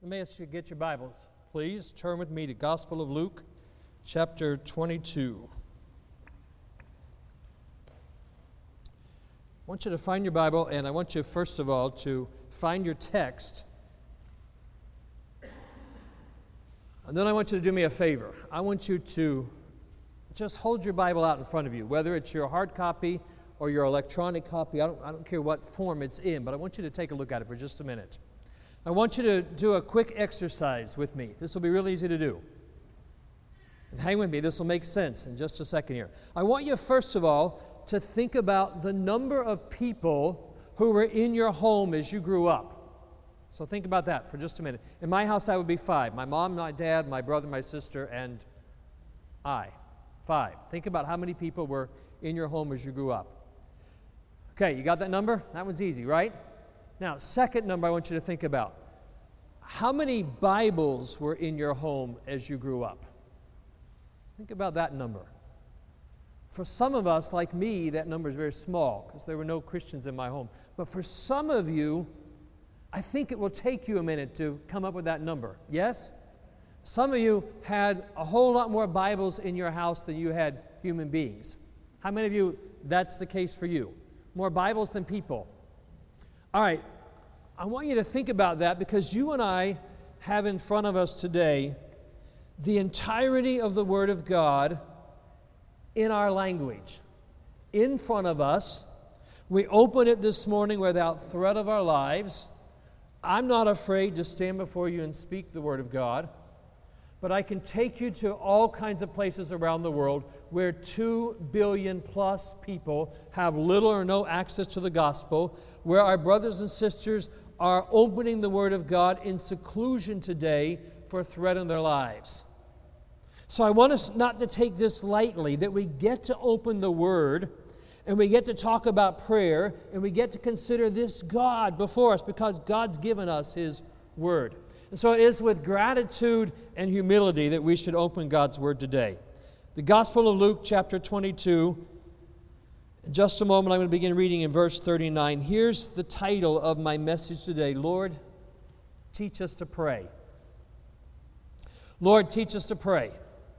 Let me ask you to get your Bibles. Please turn with me to Gospel of Luke, chapter 22. I want you to find your Bible, and I want you, first of all, to find your text. And then I want you to do me a favor. I want you to just hold your Bible out in front of you, whether it's your hard copy or your electronic copy. I don't care what form it's in, but I want you to take a look at it for just a minute. I want you to do a quick exercise with me. This will be real easy to do. And hang with me, this will make sense in just a second here. I want you, first of all, to think about the number of people who were in your home as you grew up. So think about that for just a minute. In my house, that would be 5. My mom, my dad, my brother, my sister, and I. 5. Think about how many people were in your home as you grew up. Okay, you got that number? That one's easy, right? Now, second number I want you to think about. How many Bibles were in your home as you grew up? Think about that number. For some of us, like me, that number is very small because there were no Christians in my home. But for some of you, I think it will take you a minute to come up with that number. Yes? Some of you had a whole lot more Bibles in your house than you had human beings. How many of you, that's the case for you? More Bibles than people. All right, I want you to think about that because you and I have in front of us today the entirety of the Word of God in our language. In front of us, we open it this morning without threat of our lives. I'm not afraid to stand before you and speak the Word of God, but I can take you to all kinds of places around the world where 2 billion plus people have little or no access to the gospel, where our brothers and sisters are opening the Word of God in seclusion today for threat in their lives. So I want us not to take this lightly, that we get to open the Word and we get to talk about prayer and we get to consider this God before us because God's given us His Word. And so it is with gratitude and humility that we should open God's Word today. The Gospel of Luke, chapter 22. In just a moment, I'm going to begin reading in verse 39. Here's the title of my message today. Lord, teach us to pray. Lord, teach us to pray.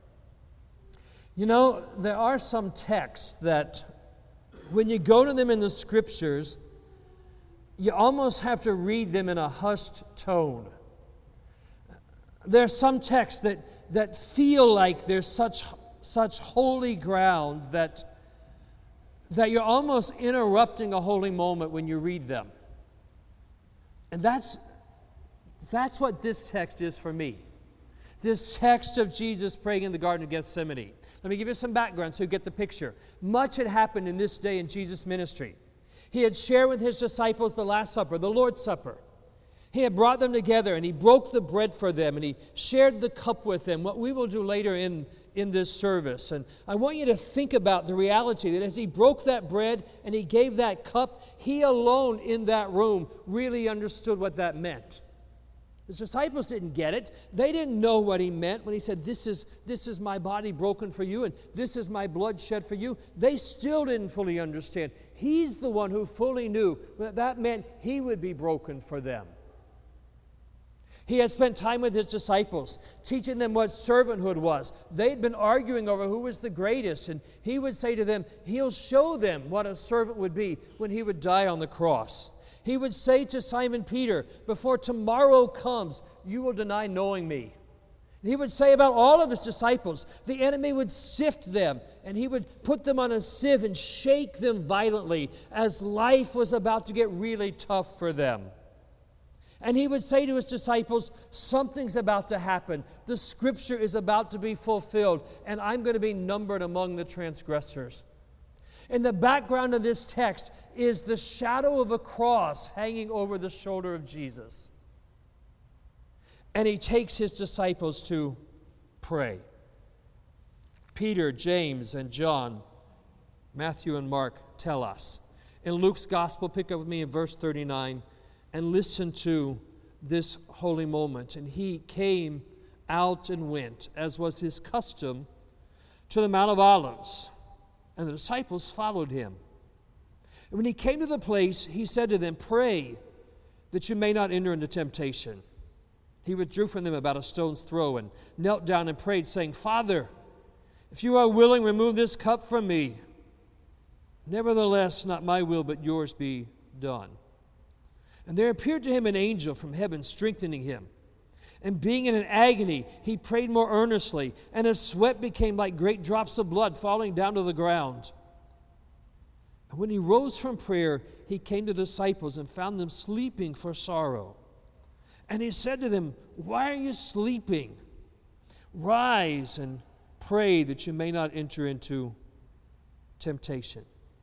You know, there are some texts that when you go to them in the Scriptures, you almost have to read them in a hushed tone. There are some texts that feel like there's such holy ground that you're almost interrupting a holy moment when you read them. And that's what this text is for me. This text of Jesus praying in the Garden of Gethsemane. Let me give you some background so you get the picture. Much had happened in this day in Jesus' ministry. He had shared with His disciples the Last Supper, the Lord's Supper. He had brought them together and He broke the bread for them and He shared the cup with them, what we will do later in this service. And I want you to think about the reality that as He broke that bread and He gave that cup, He alone in that room really understood what that meant. His disciples didn't get it. They didn't know what He meant when He said, this is my body broken for you and this is my blood shed for you. They still didn't fully understand. He's the one who fully knew that meant He would be broken for them. He had spent time with His disciples, teaching them what servanthood was. They'd been arguing over who was the greatest, and He would say to them, He'll show them what a servant would be when He would die on the cross. He would say to Simon Peter, before tomorrow comes, you will deny knowing me. And He would say about all of His disciples, the enemy would sift them, and He would put them on a sieve and shake them violently as life was about to get really tough for them. And He would say to His disciples, something's about to happen. The Scripture is about to be fulfilled, and I'm going to be numbered among the transgressors. In the background of this text is the shadow of a cross hanging over the shoulder of Jesus. And He takes His disciples to pray. Peter, James, and John, Matthew and Mark tell us. In Luke's Gospel, pick up with me in verse 39, and listen to this holy moment. And He came out and went, as was His custom, to the Mount of Olives, and the disciples followed Him. And when He came to the place, He said to them, pray that you may not enter into temptation. He withdrew from them about a stone's throw and knelt down and prayed, saying, Father, if you are willing, remove this cup from me. Nevertheless, not my will, but yours be done. And there appeared to him an angel from heaven, strengthening him. And being in an agony, he prayed more earnestly, and his sweat became like great drops of blood falling down to the ground. And when he rose from prayer, he came to the disciples and found them sleeping for sorrow. And he said to them, Why are you sleeping? Rise and pray that you may not enter into temptation.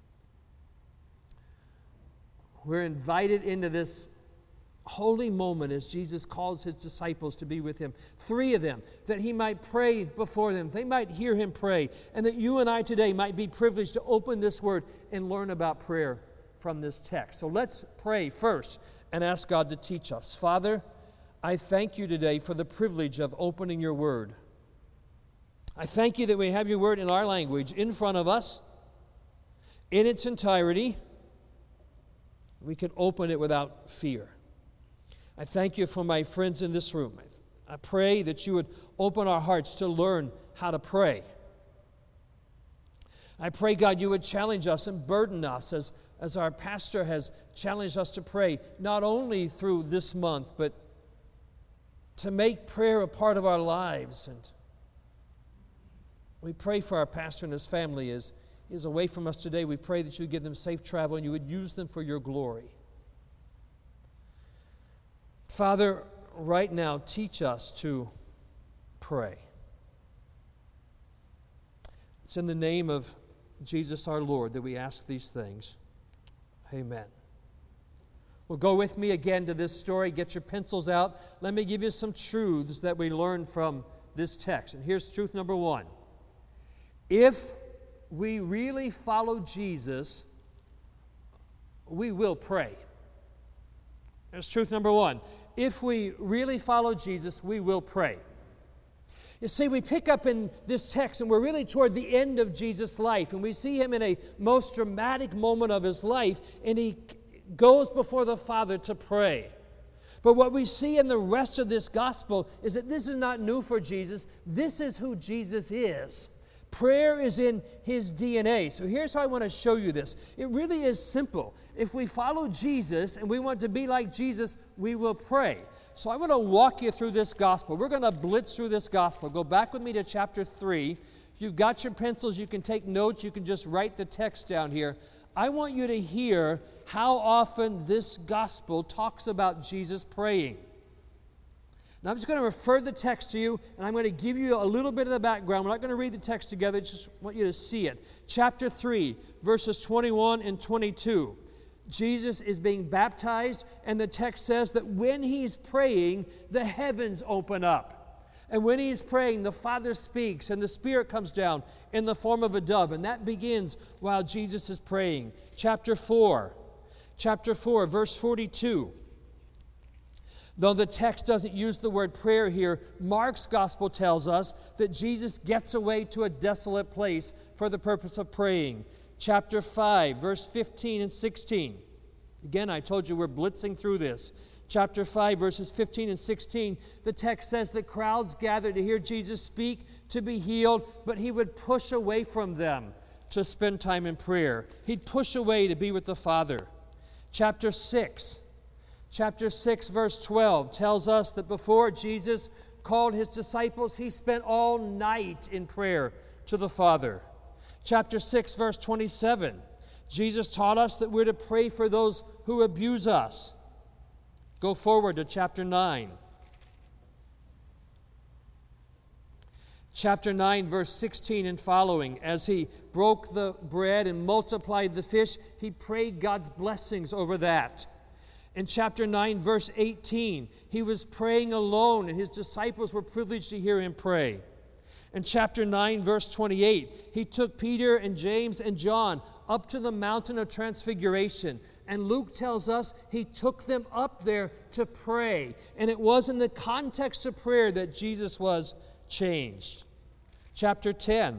We're invited into this holy moment as Jesus calls his disciples to be with him. 3 of them, that he might pray before them. They might hear him pray. And that you and I today might be privileged to open this word and learn about prayer from this text. So let's pray first and ask God to teach us. Father, I thank you today for the privilege of opening your word. I thank you that we have your word in our language in front of us, in its entirety. We can open it without fear. I thank you for my friends in this room. I pray that you would open our hearts to learn how to pray. I pray, God, you would challenge us and burden us as our pastor has challenged us to pray, not only through this month, but to make prayer a part of our lives. And we pray for our pastor and his family as he is away from us today. We pray that you would give them safe travel and you would use them for your glory. Father, right now, teach us to pray. It's in the name of Jesus our Lord that we ask these things. Amen. Well, go with me again to this story. Get your pencils out. Let me give you some truths that we learn from this text. And here's truth number 1. If we really follow Jesus, we will pray. There's truth number 1. If we really follow Jesus, we will pray. You see, we pick up in this text, and we're really toward the end of Jesus' life, and we see him in a most dramatic moment of his life, and he goes before the Father to pray. But what we see in the rest of this gospel is that this is not new for Jesus. This is who Jesus is. Prayer is in his DNA. So here's how I want to show you this. It really is simple. If we follow Jesus and we want to be like Jesus, we will pray. So I want to walk you through this gospel. We're going to blitz through this gospel. Go back with me to chapter 3. If you've got your pencils, you can take notes. You can just write the text down here. I want you to hear how often this gospel talks about Jesus praying. Now, I'm just going to refer the text to you, and I'm going to give you a little bit of the background. We're not going to read the text together. I just want you to see it. Chapter 3, verses 21 and 22. Jesus is being baptized, and the text says that when he's praying, the heavens open up. And when he's praying, the Father speaks, and the Spirit comes down in the form of a dove. And that begins while Jesus is praying. Chapter 4, verse 42. Though the text doesn't use the word prayer here, Mark's gospel tells us that Jesus gets away to a desolate place for the purpose of praying. Chapter 5, verse 15 and 16. Again, I told you we're blitzing through this. Chapter 5, verses 15 and 16, the text says that crowds gathered to hear Jesus speak, to be healed, but he would push away from them to spend time in prayer. He'd push away to be with the Father. Chapter 6, verse 12 tells us that before Jesus called his disciples, he spent all night in prayer to the Father. Chapter 6, verse 27, Jesus taught us that we're to pray for those who abuse us. Go forward to chapter 9. Chapter 9, verse 16 and following. As he broke the bread and multiplied the fish, he prayed God's blessings over that. In chapter 9, verse 18, he was praying alone, and his disciples were privileged to hear him pray. In chapter 9, verse 28, he took Peter and James and John up to the mountain of transfiguration. And Luke tells us he took them up there to pray. And it was in the context of prayer that Jesus was changed. Chapter 10,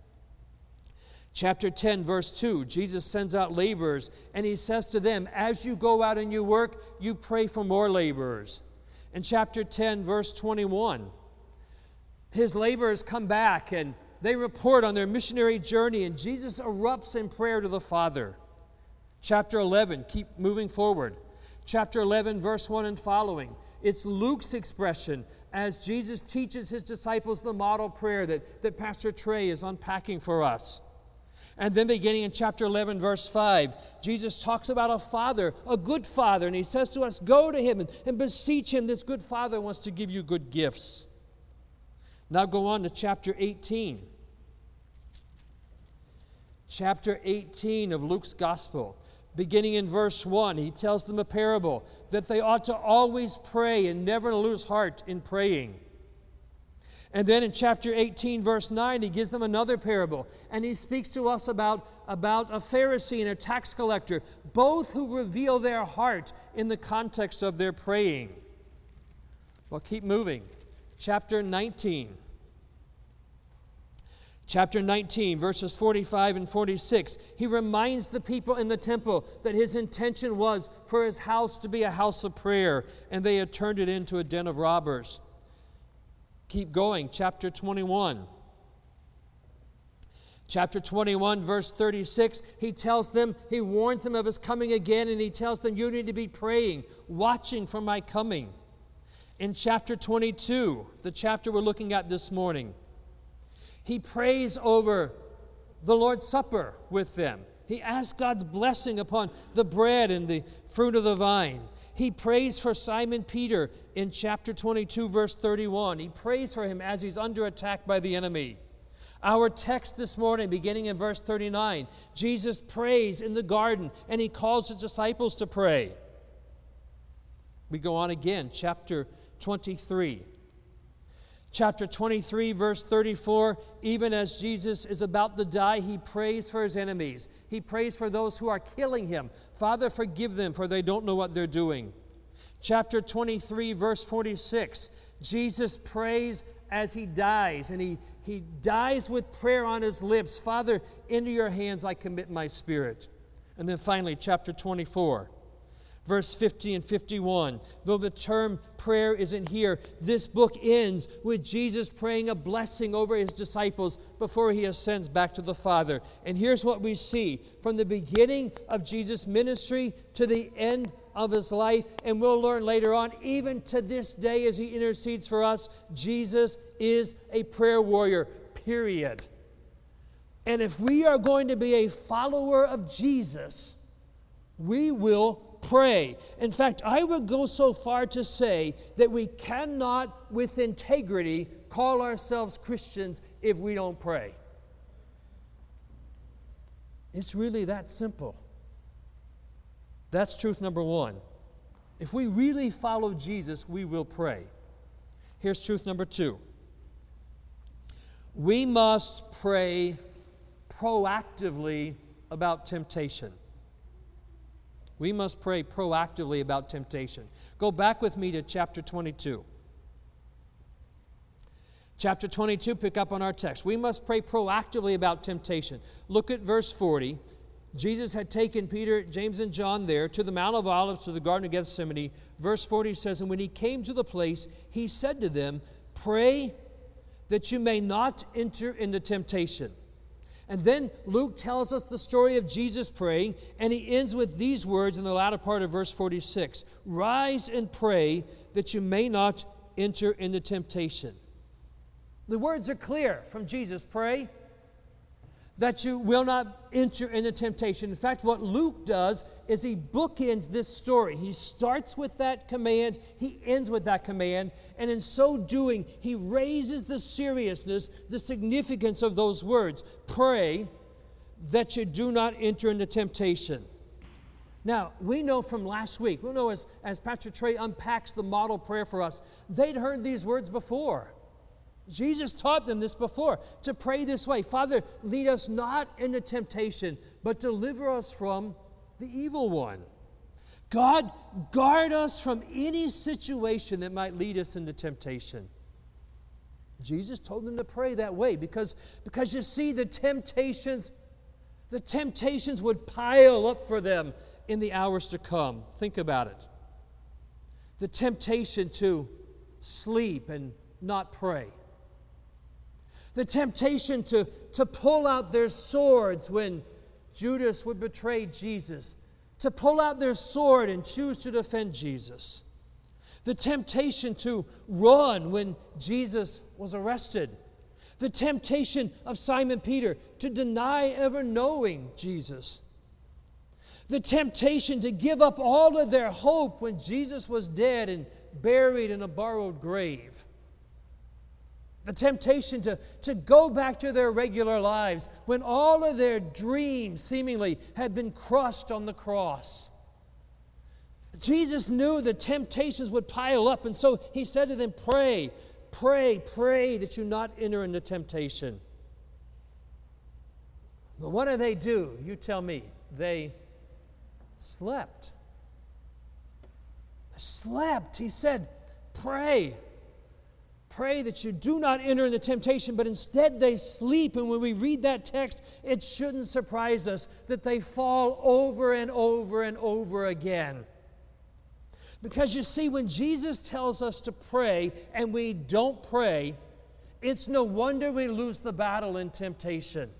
verse 2, Jesus sends out laborers, and he says to them, as you go out and you work, you pray for more laborers. In chapter 10, verse 21, his laborers come back and they report on their missionary journey, and Jesus erupts in prayer to the Father. Chapter 11, keep moving forward. Chapter 11, verse 1 and following. It's Luke's expression as Jesus teaches his disciples the model prayer that Pastor Trey is unpacking for us. And then beginning in chapter 11, verse 5, Jesus talks about a father, a good father, and he says to us, go to him and beseech him. This good father wants to give you good gifts. Now go on to chapter 18. Chapter 18 of Luke's Gospel. Beginning in verse 1, he tells them a parable that they ought to always pray and never lose heart in praying. And then in chapter 18, verse 9, he gives them another parable. And he speaks to us about a Pharisee and a tax collector, both who reveal their heart in the context of their praying. Well, keep moving. Chapter 19. Chapter 19, verses 45 and 46. He reminds the people in the temple that his intention was for his house to be a house of prayer, and they had turned it into a den of robbers. Keep going. Chapter 21. Chapter 21, verse 36, he tells them, he warns them of his coming again, and he tells them, you need to be praying, watching for my coming. In chapter 22, the chapter we're looking at this morning, he prays over the Lord's Supper with them. He asks God's blessing upon the bread and the fruit of the vine. He prays for Simon Peter in chapter 22, verse 31. He prays for him as he's under attack by the enemy. Our text this morning, beginning in verse 39, Jesus prays in the garden, and he calls his disciples to pray. We go on again, chapter 23. Chapter 23, verse 34, even as Jesus is about to die, he prays for his enemies. He prays for those who are killing him. Father, forgive them, for they don't know what they're doing. Chapter 23, verse 46, Jesus prays as he dies, and he dies with prayer on his lips. Father, into your hands I commit my spirit. And then finally, chapter 24. Verse 50 and 51, though the term prayer isn't here, this book ends with Jesus praying a blessing over his disciples before he ascends back to the Father. And here's what we see from the beginning of Jesus' ministry to the end of his life, and we'll learn later on, even to this day as he intercedes for us, Jesus is a prayer warrior, period. And if we are going to be a follower of Jesus, we will pray. In fact, I would go so far to say that we cannot, with integrity, call ourselves Christians if we don't pray. It's really that simple. That's truth number one. If we really follow Jesus, we will pray. Here's truth number two. We must pray proactively about temptation. We must pray proactively about temptation. Go back with me to chapter 22. Chapter 22, pick up on our text. We must pray proactively about temptation. Look at verse 40. Jesus had taken Peter, James, and John there to the Mount of Olives, to the Garden of Gethsemane. Verse 40 says, and when he came to the place, he said to them, pray that you may not enter into temptation. And then Luke tells us the story of Jesus praying, and he ends with these words in the latter part of verse 46. Rise and pray that you may not enter into temptation. The words are clear from Jesus. Pray that you will not enter into temptation. In fact, what Luke does is he bookends this story. He starts with that command, he ends with that command, and in so doing, he raises the seriousness, the significance of those words. Pray that you do not enter into temptation. Now, we know from last week, we know as Pastor Trey unpacks the model prayer for us, they'd heard these words before. Jesus taught them this before, to pray this way. Father, lead us not into temptation, but deliver us from the evil one. God, guard us from any situation that might lead us into temptation. Jesus told them to pray that way because you see, the temptations would pile up for them in the hours to come. Think about it. The temptation to sleep and not pray. The temptation to pull out their swords when Judas would betray Jesus. To pull out their sword and choose to defend Jesus. The temptation to run when Jesus was arrested. The temptation of Simon Peter to deny ever knowing Jesus. The temptation to give up all of their hope when Jesus was dead and buried in a borrowed grave. The temptation to go back to their regular lives when all of their dreams seemingly had been crushed on the cross. Jesus knew the temptations would pile up, and so he said to them, pray, pray, pray that you not enter into temptation. But what do? You tell me. They slept. They slept. He said, pray. Pray that you do not enter into temptation, but instead they sleep. And when we read that text, it shouldn't surprise us that they fall over and over and over again. Because you see, when Jesus tells us to pray and we don't pray, it's no wonder we lose the battle in temptation.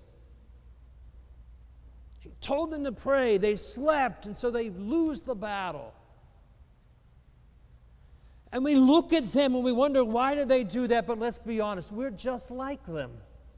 He told them to pray, they slept, and so they lose the battle. And we look at them and we wonder, why do they do that? But let's be honest, we're just like them.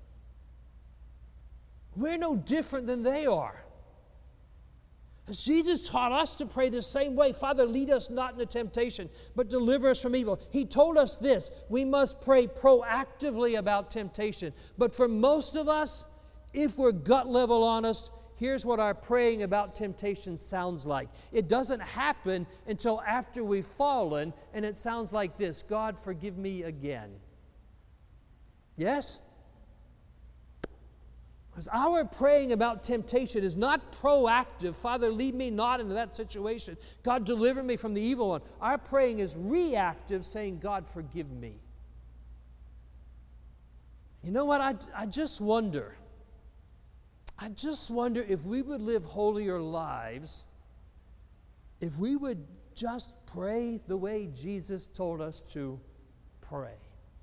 We're no different than they are. As Jesus taught us to pray the same way, Father, lead us not into temptation, but deliver us from evil. He told us this, we must pray proactively about temptation. But for most of us, if we're gut level honest, here's what our praying about temptation sounds like. It doesn't happen until after we've fallen, and it sounds like this: God, forgive me again. Yes? Because our praying about temptation is not proactive. Father, lead me not into that situation. God, deliver me from the evil one. Our praying is reactive, saying, God, forgive me. You know what? I just wonder if we would live holier lives, if we would just pray the way Jesus told us to pray.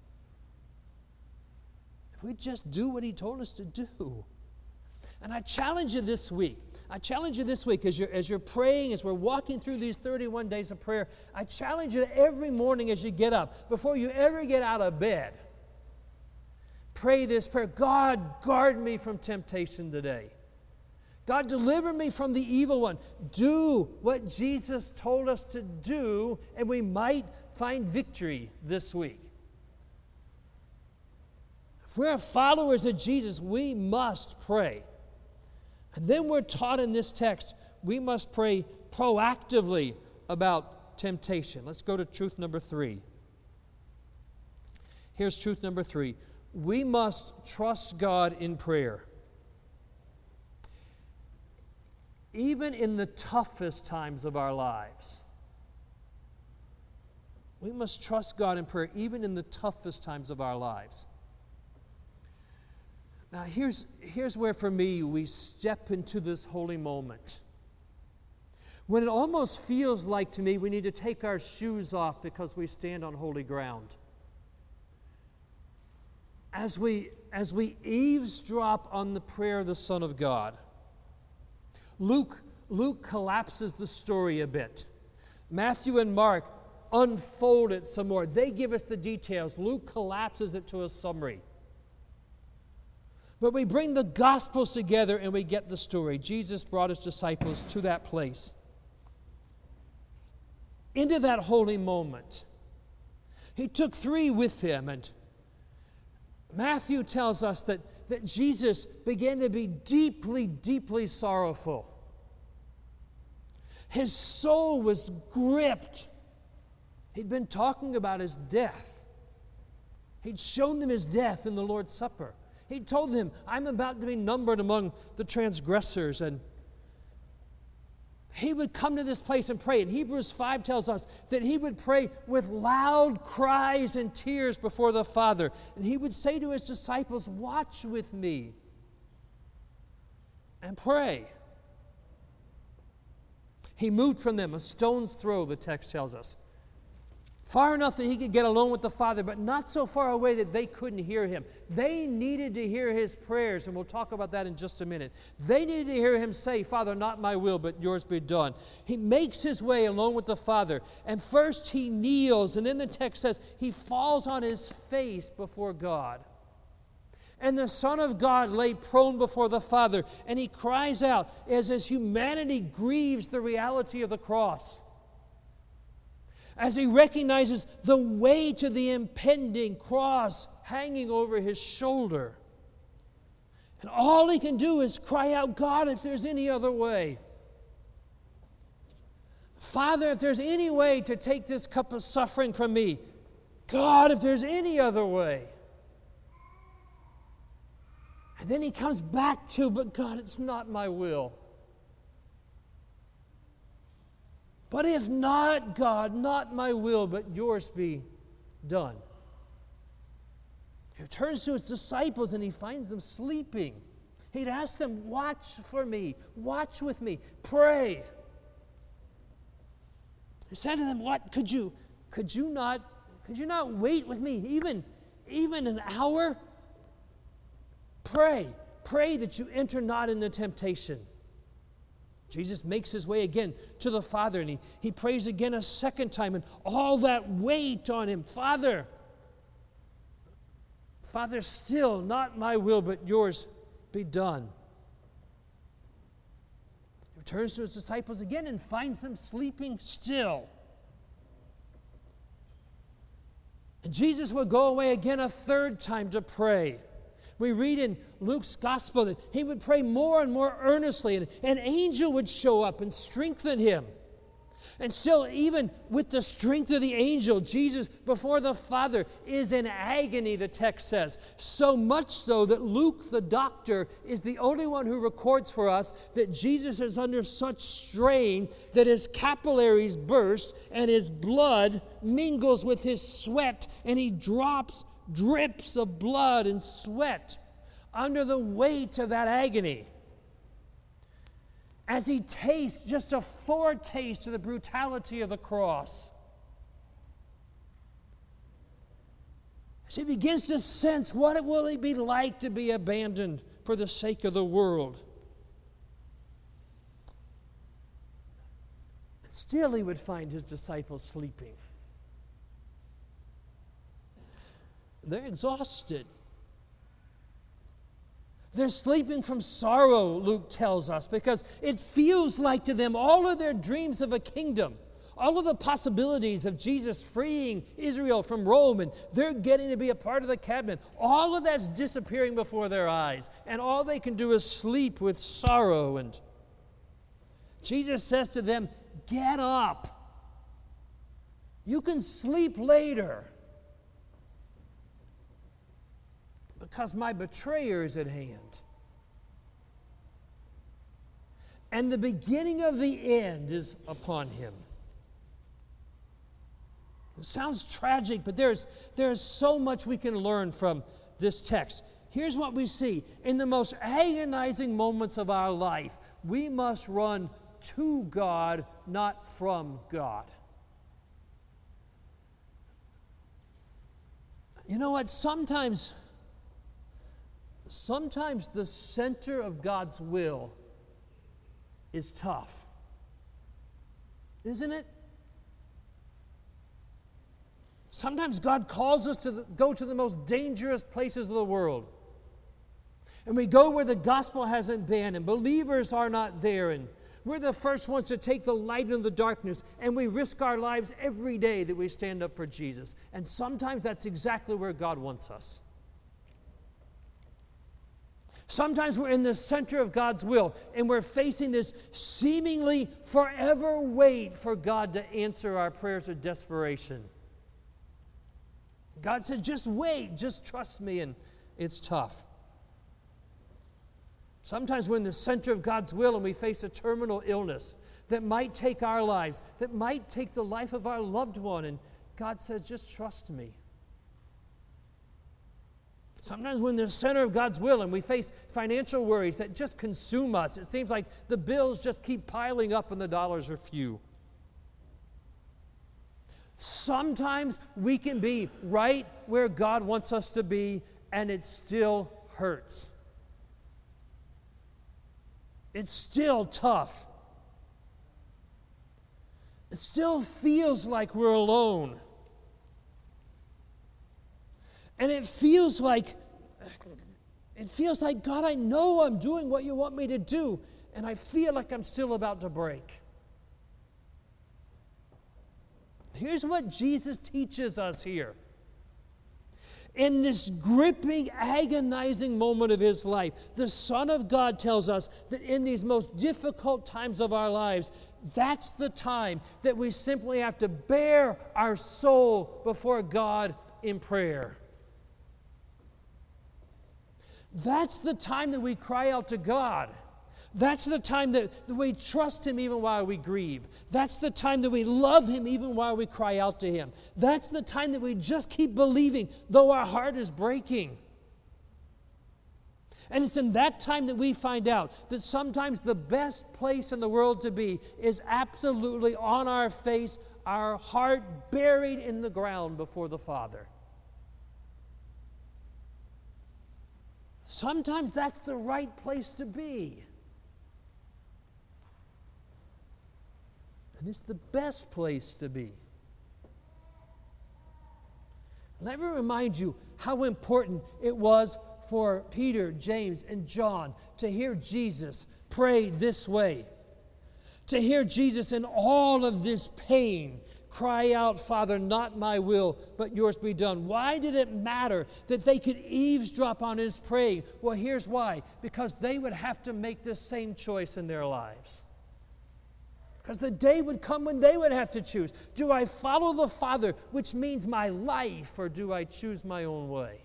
If we just do what he told us to do. And I challenge you this week. As you're praying, as we're walking through these 31 days of prayer, I challenge you every morning as you get up, before you ever get out of bed, pray this prayer: God, guard me from temptation today. God, deliver me from the evil one. Do what Jesus told us to do, and we might find victory this week. If we're followers of Jesus, we must pray. And then we're taught in this text, we must pray proactively about temptation. Let's go to truth number 3. Here's truth number 3. We must trust God in prayer. Even in the toughest times of our lives. We must trust God in prayer, even in the toughest times of our lives. Now, here's where, for me, we step into this holy moment. When it almost feels like, to me, we need to take our shoes off because we stand on holy ground. As we eavesdrop on the prayer of the Son of God, Luke collapses the story a bit. Matthew and Mark unfold it some more. They give us the details. Luke collapses it to a summary. But we bring the Gospels together and we get the story. Jesus brought his disciples to that place, into that holy moment. He took 3 with him, and Matthew tells us that Jesus began to be deeply, deeply sorrowful. His soul was gripped. He'd been talking about his death. He'd shown them his death in the Lord's Supper. He told them, I'm about to be numbered among the transgressors. And he would come to this place and pray. And Hebrews 5 tells us that he would pray with loud cries and tears before the Father. And he would say to his disciples, watch with me and pray. He moved from them a stone's throw, the text tells us. Far enough that he could get alone with the Father, but not so far away that they couldn't hear him. They needed to hear his prayers, and we'll talk about that in just a minute. They needed to hear him say, Father, not my will, but yours be done. He makes his way alone with the Father, and first he kneels, and then the text says he falls on his face before God. And the Son of God lay prone before the Father, and he cries out as his humanity grieves the reality of the cross, as he recognizes the weight of the impending cross hanging over his shoulder. And all he can do is cry out, God, if there's any other way. Father, if there's any way to take this cup of suffering from me. God, if there's any other way. And then he comes back to, but God, it's not my will. But if not, God, not my will, but yours be done. He turns to his disciples and he finds them sleeping. He'd ask them, watch for me, watch with me, pray. He said to them, what, could you not wait with me even an hour? Pray that you enter not into temptation. Jesus makes his way again to the Father, and he prays again a second time, and all that weight on him. Father, still not my will, but yours be done. He returns to his disciples again and finds them sleeping still. And Jesus would go away again a third time to pray. We read in Luke's gospel that he would pray more and more earnestly, and an angel would show up and strengthen him. And still, even with the strength of the angel, Jesus before the Father is in agony, the text says. So much so that Luke, the doctor, is the only one who records for us that Jesus is under such strain that his capillaries burst and his blood mingles with his sweat, and he drops drips of blood and sweat under the weight of that agony, as he tastes just a foretaste of the brutality of the cross. As he begins to sense what it will be like to be abandoned for the sake of the world. And still he would find his disciples sleeping. They're exhausted. They're sleeping from sorrow, Luke tells us, because it feels like to them all of their dreams of a kingdom, all of the possibilities of Jesus freeing Israel from Rome, and they're getting to be a part of the cabinet. All of that's disappearing before their eyes, and all they can do is sleep with sorrow. And Jesus says to them, get up. You can sleep later, because my betrayer is at hand. And the beginning of the end is upon him. It sounds tragic, but there's so much we can learn from this text. Here's what we see. In the most agonizing moments of our life, we must run to God, not from God. You know what? Sometimes the center of God's will is tough. Isn't it? Sometimes God calls us to go to the most dangerous places of the world. And we go where the gospel hasn't been, and believers are not there, and we're the first ones to take the light into the darkness, and we risk our lives every day that we stand up for Jesus. And sometimes that's exactly where God wants us. Sometimes we're in the center of God's will, and we're facing this seemingly forever wait for God to answer our prayers of desperation. God said, just wait, just trust me, and it's tough. Sometimes we're in the center of God's will and we face a terminal illness that might take our lives, that might take the life of our loved one, and God says, just trust me. Sometimes we're in the center of God's will and we face financial worries that just consume us. It seems like the bills just keep piling up and the dollars are few. Sometimes we can be right where God wants us to be, and it still hurts. It's still tough. It still feels like we're alone. And it feels like, God, I know I'm doing what you want me to do, and I feel like I'm still about to break. Here's what Jesus teaches us here. In this gripping, agonizing moment of his life, the Son of God tells us that in these most difficult times of our lives, that's the time that we simply have to bare our soul before God in prayer. That's the time that we cry out to God. That's the time that we trust Him even while we grieve. That's the time that we love Him even while we cry out to Him. That's the time that we just keep believing though our heart is breaking. And it's in that time that we find out that sometimes the best place in the world to be is absolutely on our face, our heart buried in the ground before the Father. Sometimes that's the right place to be. And it's the best place to be. Let me remind you how important it was for Peter, James, and John to hear Jesus pray this way. To hear Jesus in all of this pain cry out, Father, not my will, but yours be done. Why did it matter that they could eavesdrop on his praying? Well, here's why. Because they would have to make the same choice in their lives. Because the day would come when they would have to choose. Do I follow the Father, which means my life, or do I choose my own way?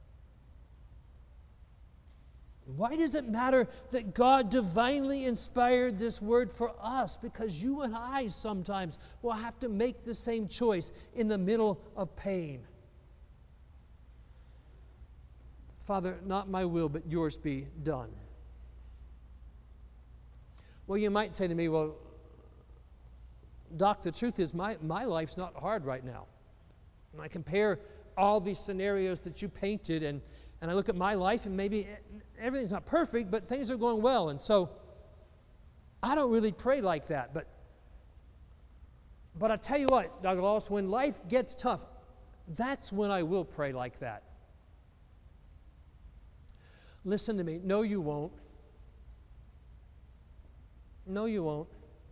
Why does it matter that God divinely inspired this word for us? Because you and I sometimes will have to make the same choice in the middle of pain. Father, not my will, but yours be done. Well, you might say to me, well, Doc, the truth is my life's not hard right now. And I compare all these scenarios that you painted, and I look at my life, and maybe everything's not perfect, but things are going well. And so I don't really pray like that. But I tell you what, Dr. Lawless, when life gets tough, that's when I will pray like that. Listen to me. No, you won't. No, you won't.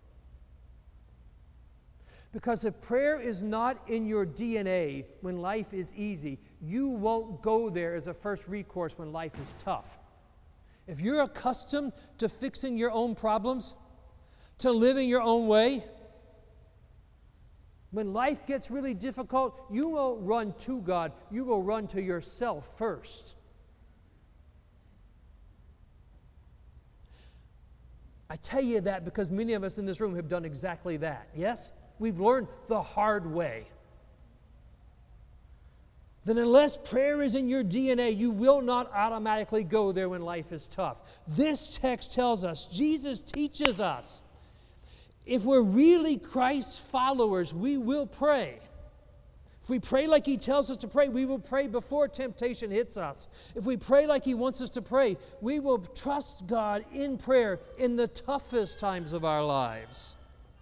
Because if prayer is not in your DNA when life is easy, you won't go there as a first recourse when life is tough. If you're accustomed to fixing your own problems, to living your own way, when life gets really difficult, you won't run to God, you will run to yourself first. I tell you that because many of us in this room have done exactly that, yes? We've learned the hard way. Then unless prayer is in your DNA, you will not automatically go there when life is tough. This text tells us, Jesus teaches us, if we're really Christ's followers, we will pray. If we pray like He tells us to pray, we will pray before temptation hits us. If we pray like He wants us to pray, we will trust God in prayer in the toughest times of our lives.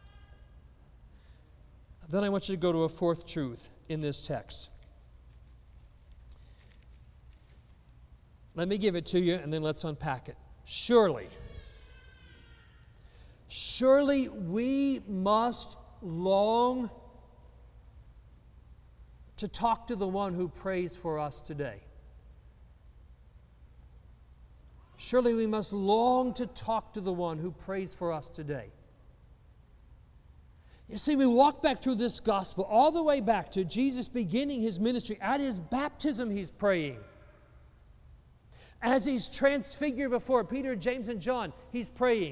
Then I want you to go to a fourth truth in this text. Let me give it to you, and then let's unpack it. Surely we must long to talk to the one who prays for us today. Surely we must long to talk to the one who prays for us today. You see, we walk back through this gospel all the way back to Jesus beginning His ministry. At His baptism, He's praying. As He's transfigured before Peter, James, and John, He's praying.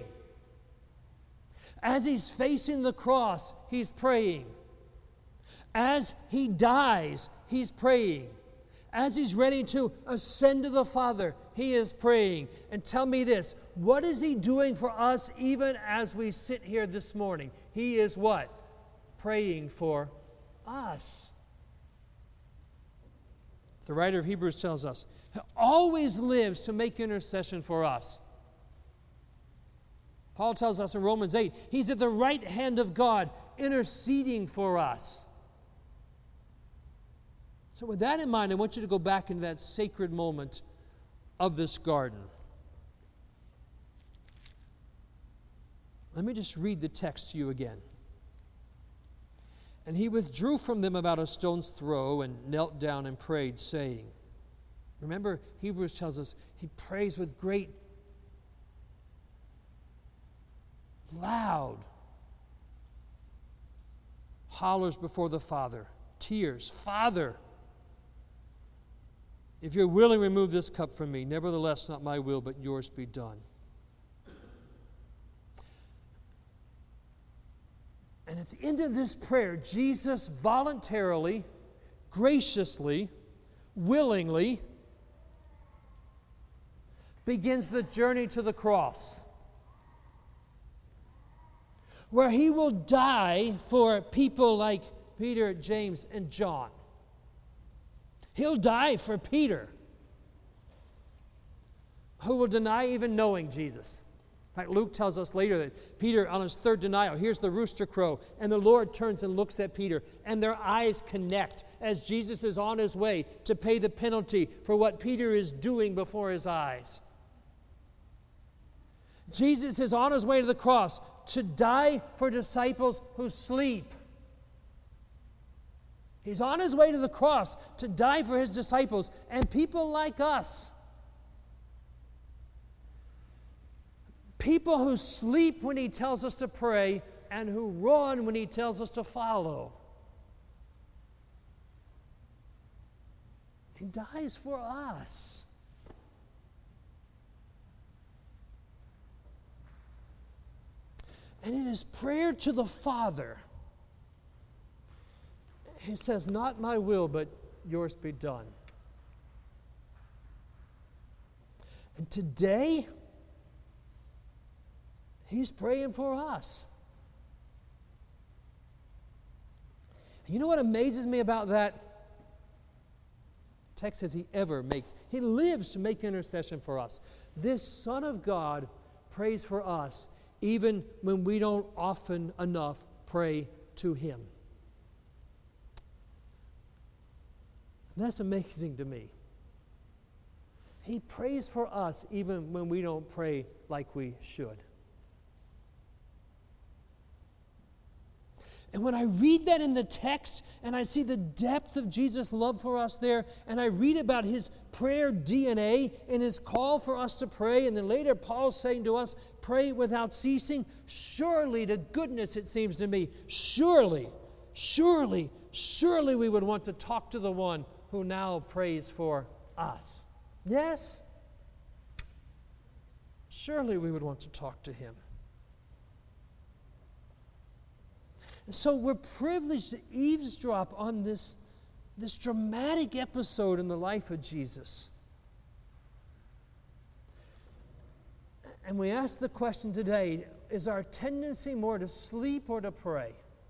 As He's facing the cross, He's praying. As He dies, He's praying. As He's ready to ascend to the Father, He is praying. And tell me this, what is He doing for us even as we sit here this morning? He is what? Praying for us. The writer of Hebrews tells us, He always lives to make intercession for us. Paul tells us in Romans 8, He's at the right hand of God, interceding for us. So with that in mind, I want you to go back into that sacred moment of this garden. Let me just read the text to you again. And he withdrew from them about a stone's throw and knelt down and prayed, saying, remember, Hebrews tells us he prays with great, loud hollers before the Father, tears, Father, if you're willing, remove this cup from me. Nevertheless, not my will, but yours be done. And at the end of this prayer, Jesus voluntarily, graciously, willingly begins the journey to the cross, where he will die for people like Peter, James, and John. He'll die for Peter, who will deny even knowing Jesus. In fact, Luke tells us later that Peter, on his third denial, hears the rooster crow, and the Lord turns and looks at Peter, and their eyes connect as Jesus is on his way to pay the penalty for what Peter is doing before his eyes. Jesus is on his way to the cross to die for disciples who sleep. He's on his way to the cross to die for his disciples and people like us. People who sleep when he tells us to pray and who run when he tells us to follow. He dies for us. And in his prayer to the Father, he says, not my will, but yours be done. And today, he's praying for us. And you know what amazes me about that? The text says he lives to make intercession for us. This Son of God prays for us even when we don't often enough pray to him. And that's amazing to me. He prays for us even when we don't pray like we should. And when I read that in the text and I see the depth of Jesus' love for us there, and I read about his prayer DNA and his call for us to pray, and then later Paul's saying to us, pray without ceasing, surely to goodness it seems to me, surely we would want to talk to the one who now prays for us. Yes? Surely we would want to talk to him. And so we're privileged to eavesdrop on this dramatic episode in the life of Jesus. And we ask the question today, is our tendency more to sleep or to pray?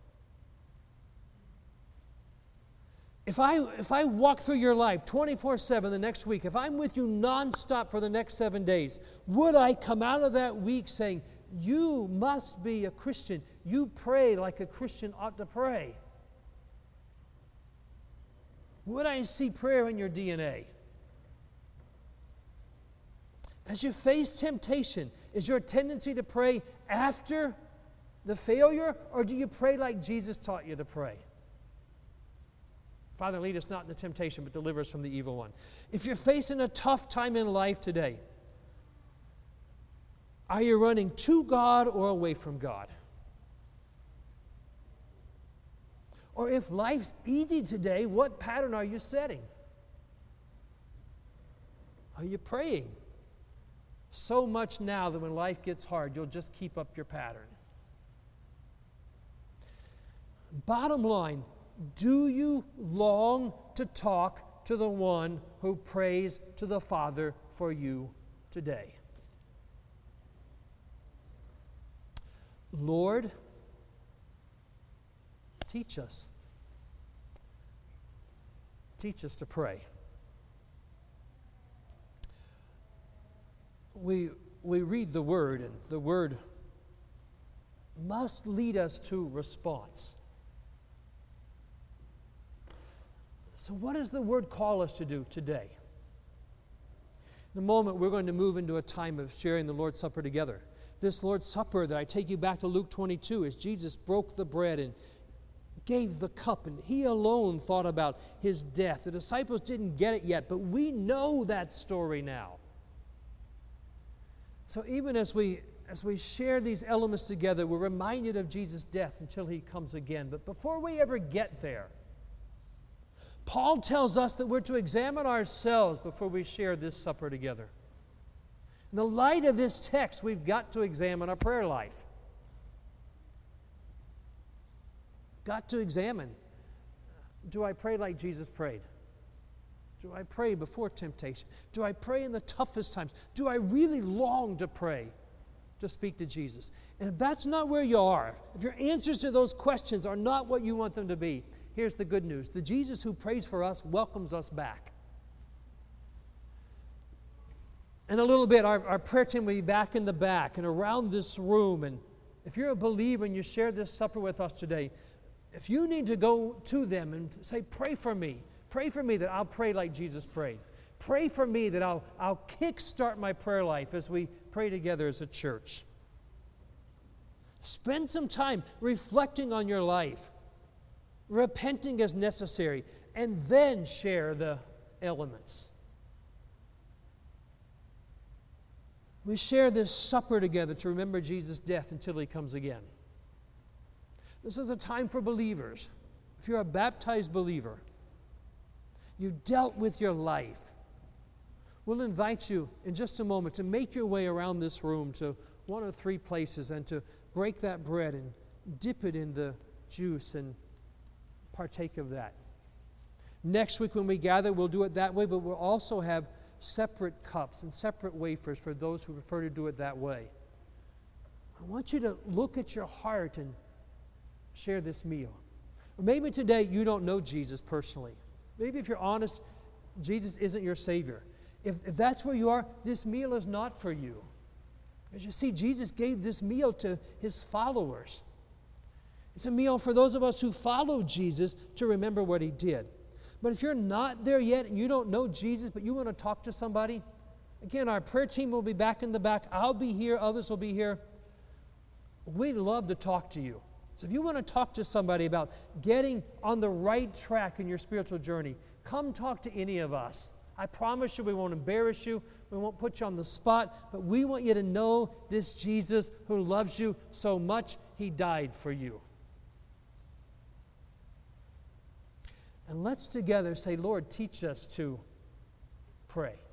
If I walk through your life 24/7 the next week, if I'm with you nonstop for the next 7 days, would I come out of that week saying, you must be a Christian. You pray like a Christian ought to pray? Would I see prayer in your DNA? As you face temptation, is your tendency to pray after the failure, or do you pray like Jesus taught you to pray? Father, lead us not into temptation, but deliver us from the evil one. If you're facing a tough time in life today, are you running to God or away from God? Or if life's easy today, what pattern are you setting? Are you praying so much now that when life gets hard, you'll just keep up your pattern? Bottom line, do you long to talk to the one who prays to the Father for you today? Lord, teach us teach us to pray. We read the Word, and the Word must lead us to response. So what does the Word call us to do today? In a moment, we're going to move into a time of sharing the Lord's Supper together. This Lord's Supper that I take you back to Luke 22 is Jesus broke the bread and gave the cup, and He alone thought about His death. The disciples didn't get it yet, but we know that story now. So even as we share these elements together, we're reminded of Jesus' death until He comes again. But before we ever get there, Paul tells us that we're to examine ourselves before we share this supper together. In the light of this text, we've got to examine our prayer life. Got to examine, do I pray like Jesus prayed? Do I pray before temptation? Do I pray in the toughest times? Do I really long to pray, to speak to Jesus? And if that's not where you are, if your answers to those questions are not what you want them to be, here's the good news. The Jesus who prays for us welcomes us back. In a little bit, our prayer team will be back in the back and around this room. And if you're a believer and you share this supper with us today, if you need to go to them and say, pray for me that I'll pray like Jesus prayed. Pray for me that I'll kickstart my prayer life as we pray together as a church. Spend some time reflecting on your life, repenting as necessary, and then share the elements. We share this supper together to remember Jesus' death until He comes again. This is a time for believers. If you're a baptized believer, you've dealt with your life. We'll invite you in just a moment to make your way around this room to one of three places and to break that bread and dip it in the juice and partake of that. Next week when we gather, we'll do it that way, but we'll also have separate cups and separate wafers for those who prefer to do it that way. I want you to look at your heart and share this meal. Or maybe today you don't know Jesus personally. Maybe if you're honest, Jesus isn't your Savior. If that's where you are, this meal is not for you. As you see, Jesus gave this meal to His followers. It's a meal for those of us who follow Jesus to remember what He did. But if you're not there yet and you don't know Jesus, but you want to talk to somebody, again, our prayer team will be back in the back. I'll be here. Others will be here. We'd love to talk to you. So if you want to talk to somebody about getting on the right track in your spiritual journey, come talk to any of us. I promise you we won't embarrass you. We won't put you on the spot. But we want you to know this Jesus who loves you so much, He died for you. And let's together say, Lord, teach us to pray.